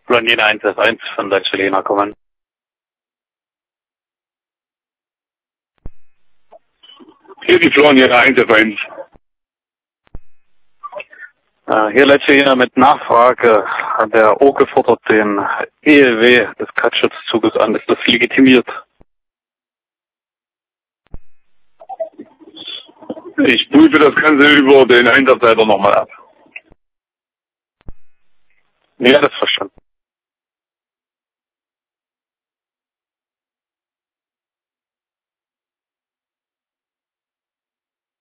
Blondine 1F1 von Deutsche Lena kommen. Hier die Blondine 1F1. Hier letzte Jena mit Nachfrage. Der Oke fordert den ELW des Kattschutzzuges an. Ist das legitimiert? Ich prüfe das Ganze über den Einsatzleiter nochmal ab. Ja, das verstanden.